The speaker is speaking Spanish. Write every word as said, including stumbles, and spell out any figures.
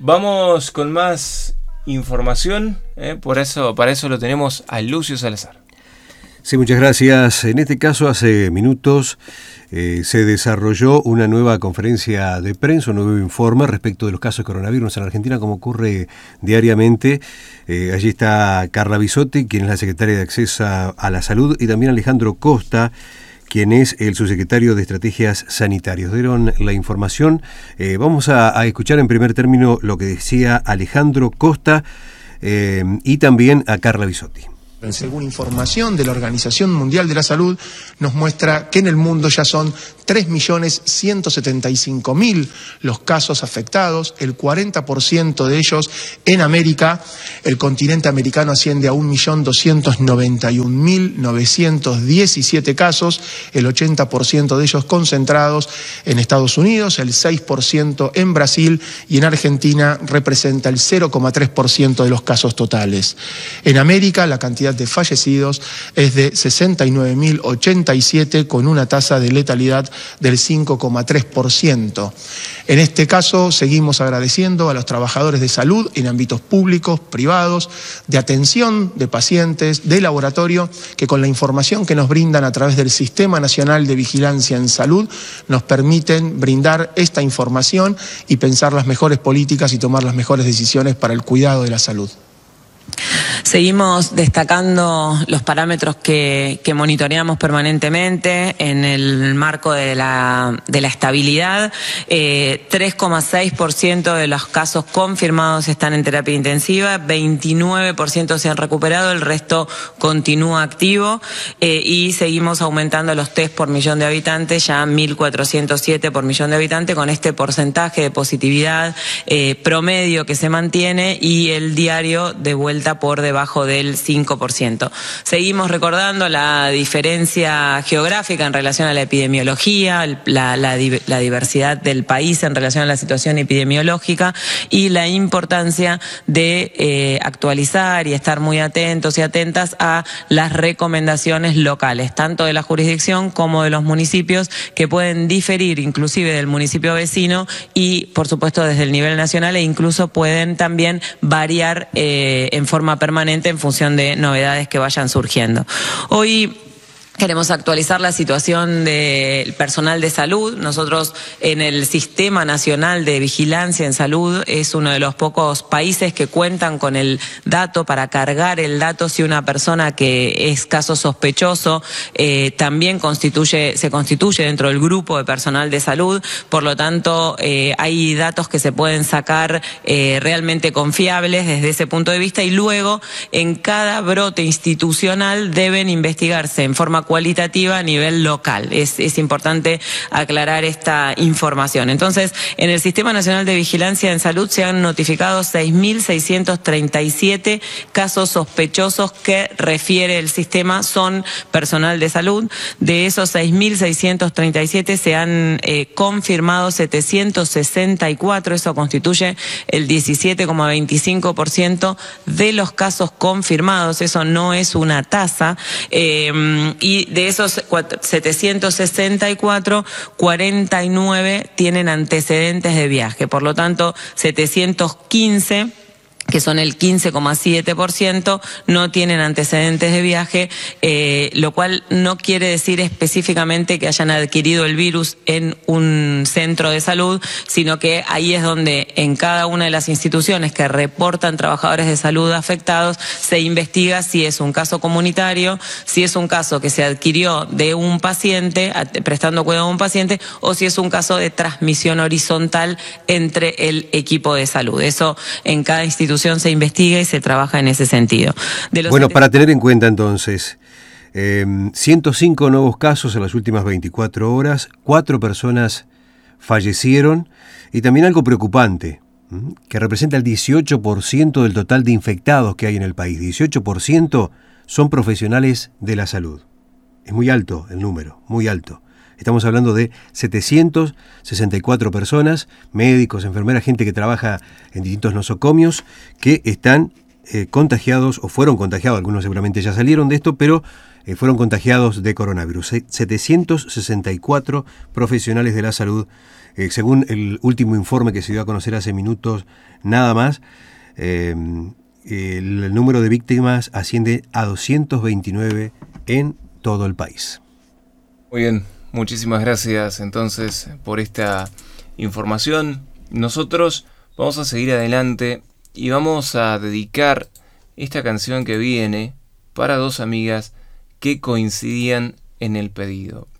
Vamos con más información, ¿eh? Por eso, para eso lo tenemos a Lucio Salazar. Sí, muchas gracias. En este caso, hace minutos eh, se desarrolló una nueva conferencia de prensa, un nuevo informe respecto de los casos de coronavirus en Argentina, como ocurre diariamente. Eh, allí está Carla Bisotti, quien es la secretaria de Acceso a la Salud, y también Alejandro Costa, quien es el subsecretario de Estrategias Sanitarias. Dieron la información. Eh, vamos a, a escuchar en primer término lo que decía Alejandro Costa eh, y también a Carla Bisotti. Según información de la Organización Mundial de la Salud, nos muestra que en el mundo ya son tres millones ciento setenta y cinco mil los casos afectados, el cuarenta por ciento de ellos en América. El continente americano asciende a un millón doscientos noventa y un mil novecientos diecisiete casos, el ochenta por ciento de ellos concentrados en Estados Unidos, el seis por ciento en Brasil, y en Argentina representa el cero coma tres por ciento de los casos totales. En América, la cantidad de fallecidos es de sesenta y nueve mil ochenta y siete, con una tasa de letalidad del cinco coma tres por ciento. En este caso, seguimos agradeciendo a los trabajadores de salud en ámbitos públicos, privados, de atención de pacientes, de laboratorio, que con la información que nos brindan a través del Sistema Nacional de Vigilancia en Salud nos permiten brindar esta información y pensar las mejores políticas y tomar las mejores decisiones para el cuidado de la salud. Seguimos destacando los parámetros que, que monitoreamos permanentemente en el marco de la, de la estabilidad. Eh, tres coma seis por ciento de los casos confirmados están en terapia intensiva, veintinueve por ciento se han recuperado, el resto continúa activo, eh, y seguimos aumentando los test por millón de habitantes, ya mil cuatrocientos siete por millón de habitantes, con este porcentaje de positividad eh, promedio que se mantiene y el diario de vuelta por debajo del cinco por ciento. Seguimos recordando la diferencia geográfica en relación a la epidemiología, la, la, la diversidad del país en relación a la situación epidemiológica y la importancia de eh, actualizar y estar muy atentos y atentas a las recomendaciones locales, tanto de la jurisdicción como de los municipios, que pueden diferir inclusive del municipio vecino y, por supuesto, desde el nivel nacional, e incluso pueden también variar eh, en forma permanente en función de novedades que vayan surgiendo. Hoy queremos actualizar la situación del personal de salud. Nosotros en el Sistema Nacional de Vigilancia en Salud es uno de los pocos países que cuentan con el dato para cargar el dato si una persona que es caso sospechoso eh, también constituye, se constituye dentro del grupo de personal de salud. Por lo tanto, eh, hay datos que se pueden sacar eh, realmente confiables desde ese punto de vista, y luego en cada brote institucional deben investigarse en forma cualitativa a nivel local. Es, es importante aclarar esta información. Entonces, en el Sistema Nacional de Vigilancia en Salud se han notificado seis mil seiscientos treinta y siete casos sospechosos que refiere el sistema, son personal de salud. De esos seis mil seiscientos treinta y siete se han eh, confirmado setecientos sesenta y cuatro, eso constituye el diecisiete coma veinticinco por ciento de los casos confirmados, eso no es una tasa, eh, y Y de esos setecientos sesenta y cuatro, cuarenta y nueve tienen antecedentes de viaje. Por lo tanto, setecientos quince, que son el quince coma siete por ciento, no tienen antecedentes de viaje, eh, lo cual no quiere decir específicamente que hayan adquirido el virus en un centro de salud, sino que ahí es donde en cada una de las instituciones que reportan trabajadores de salud afectados se investiga si es un caso comunitario, si es un caso que se adquirió de un paciente, prestando cuidado a un paciente, o si es un caso de transmisión horizontal entre el equipo de salud. Eso en cada institución se investiga y se trabaja en ese sentido. De los bueno, para tener en cuenta entonces, eh, ciento cinco nuevos casos en las últimas veinticuatro horas, cuatro personas fallecieron, y también algo preocupante, ¿m? que representa el dieciocho por ciento del total de infectados que hay en el país. dieciocho por ciento son profesionales de la salud. Es muy alto el número, muy alto. Estamos hablando de setecientos sesenta y cuatro personas, médicos, enfermeras, gente que trabaja en distintos nosocomios, que están eh, contagiados o fueron contagiados, algunos seguramente ya salieron de esto, pero eh, fueron contagiados de coronavirus. setecientos sesenta y cuatro profesionales de la salud Eh, según el último informe que se dio a conocer hace minutos nada más, eh, el, el número de víctimas asciende a doscientos veintinueve en todo el país. Muy bien, muchísimas gracias entonces por esta información. Nosotros vamos a seguir adelante y vamos a dedicar esta canción que viene para dos amigas que coincidían en el pedido.